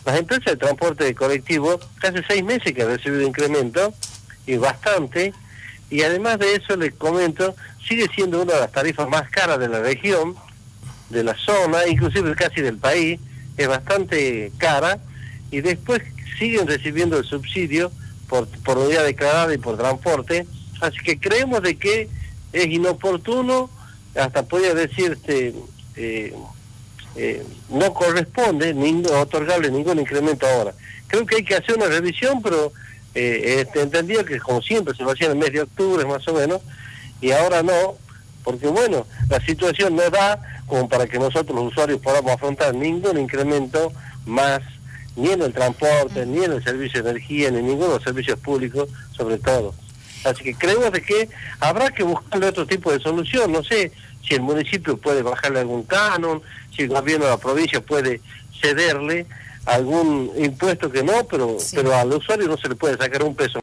las empresas de transporte colectivo hace 6 meses que han recibido incremento, y bastante, y además de eso les comento, sigue siendo una de las tarifas más caras de la región, de la zona, inclusive casi del país, es bastante cara, y después siguen recibiendo el subsidio por unidad declarada y por transporte, así que creemos de que es inoportuno, hasta podría decir, no corresponde otorgarle ningún incremento ahora. Creo que hay que hacer una revisión, pero entendido que como siempre se lo hacía en el mes de octubre más o menos, y ahora no, porque bueno, la situación no da como para que nosotros los usuarios podamos afrontar ningún incremento más, ni en el transporte, ni en el servicio de energía, ni en ninguno de los servicios públicos, sobre todo. Así que creemos de que habrá que buscarle otro tipo de solución, no sé si el municipio puede bajarle algún canon, si el gobierno de la provincia puede cederle algún impuesto que no, pero al usuario no se le puede sacar un peso.